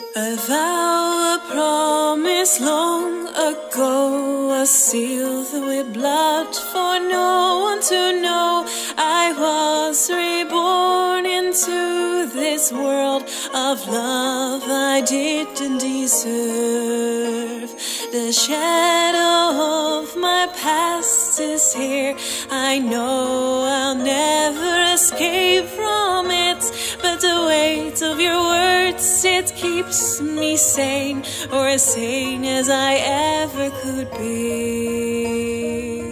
A vow, a promise long ago, a seal with blood for no one to know. I was reborn into this world of love I didn't deserve. The shadow of my past is here. I know I'll never escape from it, but the weight of your words, it keeps me sane, or as sane as I ever could be.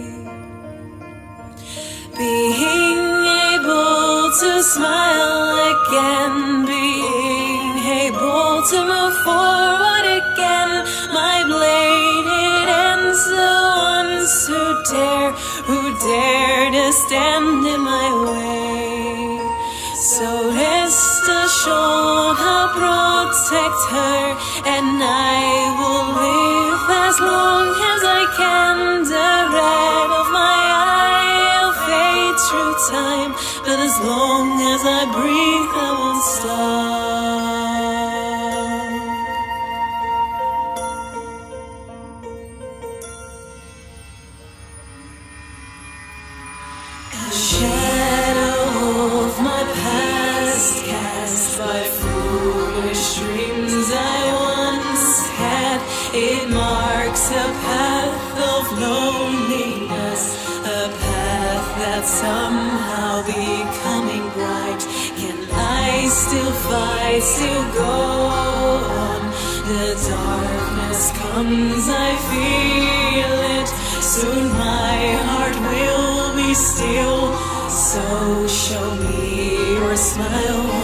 Being able to smile again, being able to move forward again. My blade, it ends the ones who dare to stand in my way. So rest assured I'll protect her, and I will live as long as I can. The red of my eye will fade through time, but as long as I breathe I won't stop. The shadow of my past, cast by foolish dreams I once had, it marks a path of loneliness, a path that's somehow becoming bright. Can I still fight, still go on? The darkness comes, I feel it. Soon my heart will be still. So show me your smile.